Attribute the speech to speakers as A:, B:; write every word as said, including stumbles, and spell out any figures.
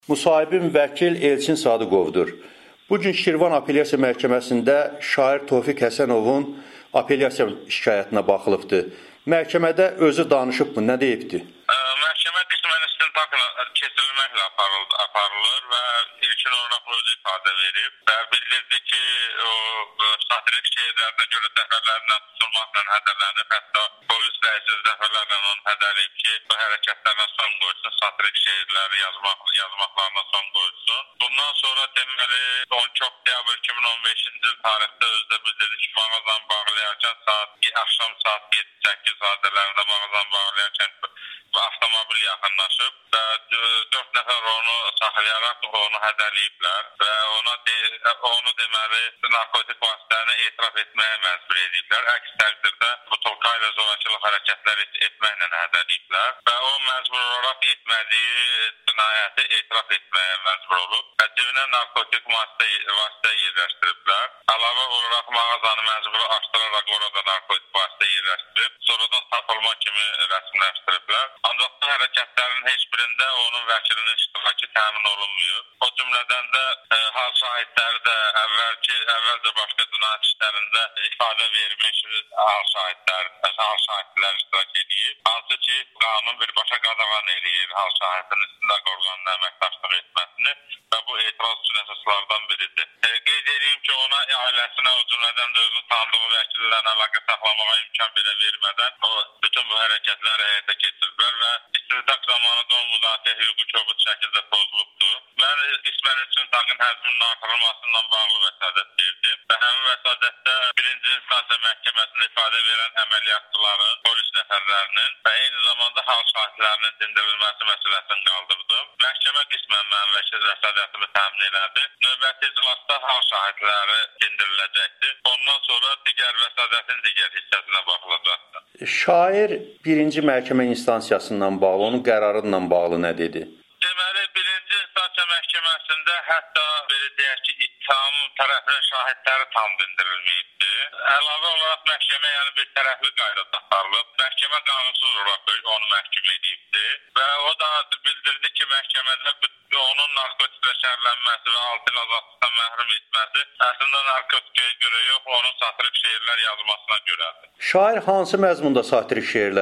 A: Müsahibim vəkil Elçin Sadıqovdur. Bugün Şirvan Apellyasiya Məhkəməsində şair Tofiq Həsənovun apellyasiya şikayətinə baxılıbdır. Məhkəmədə özü danışıbmı, nə deyibdi?
B: Məhkəmə qismən istintaqla keçirilməklə aparılır və ilkin olaraq özü ifadə verib və bildirdi ki, o satirik şeirlərdən görə dəfələrlə tutulmaqla hədələnib, hətta polis rəisi dəfələrlə onu hədələyib ki, bu hərəkətlərlə son qoysun, satirik şeirləri yazmaq, yazmaqlarına son qoysun. Bundan sonra deməli on iki oktyabr iki min on beşinci il tarixdə özdə bildirdi ki, mağazanı bağlayarkən saat, axşam saat yeddi səkkiz radələrində mağazanı bağlayarkən avtomobil yaxınlaşıb və dörd nəfər onu saxlayaraq onu hədələyiblər və ona de, onu deməli narkotik vasitəni etiraf etməyə məcbur ediblər. Əks təqdirdə butulka ilə zorakılıq hərəkətlər et, etməklə hədələyiblər və o məcbur olaraq etmədiyi cinayəti etiraf etməyə məcbur olub və cibinə narkotik vasitə, vasitə yerləşdiriblər. Əlavə olaraq mağazanı məcburi açdıraraq orada narkotik vasitə yerləşdirib, sonradan tapılma kimi rəsmiləşdiriblər. Ancaq bu hərəkətlərin heç birində onun vəkilinin iştirakı təmin olunmuyor. O cümlədən də e, hal şahidləri də əvvəlki, əvvəlcə başqa cinayət işlərində ifadə vermiş hal şahidlər, hal şahidlər iştirak edir. Hansı ki, qanun birbaşa qadağan edir hal şahidinin istintaq orqanına əməkdaşlıq etməsini və bu etiraz üçün əsaslardan biridir. E, qeyd edeyim ki, ona ailəsinə o cümlədən də özünü tanıdığı vəkillərlə əlaqə saxlamağa imkan belə vermədən o bütün bu hərəkətləri həyata keçiriblər və istintaq zamanında onun müdafiə hüququ kobud şəkildə pozulubdur. Mən qismən istintaqın həcminin artırılmasından bağlı vəsadət verdim və həmin vəsadətdə birinci instansiya məhkəməsində ifadə verən əməliyyatçıların, polis nəfərlərinin və eyni zamanda hal şahidlərinin dindirilməsi məsələsini qaldırdım. Məhkəmə qismən mənim vəkil vəsadətimi təmin elədi. Növbəti iclasda hal şahidləri dindiriləcəkdir. Ondan sonra digər vəsadətin digər hissəsinə baxılacaqdır.
A: Şair birinci məhkəmə instansiyasından bağlı, onun qərarıyla bağlı nə dedi?
B: Deməli, birinci instansiya məhkəməsində hətta belə deyək ki, ittiham tərəfinin şahidləri tam dindirilməyibdir. Əlavə olaraq məhkəmə yəni bir tərəfli qaydada aparılıb. Məhkəmə qanunsuz olaraq onu məhkum edibdir və o da bildirdi ki, məhkəmədə onun narkotiklə şərlənməsi və altı il azadlıqdan məhrum etməsi əslində narkotikaya görə yox, onun satirik şeirlər yazmasına görədir.
A: Şair hansı məzmunda satirik şeirlər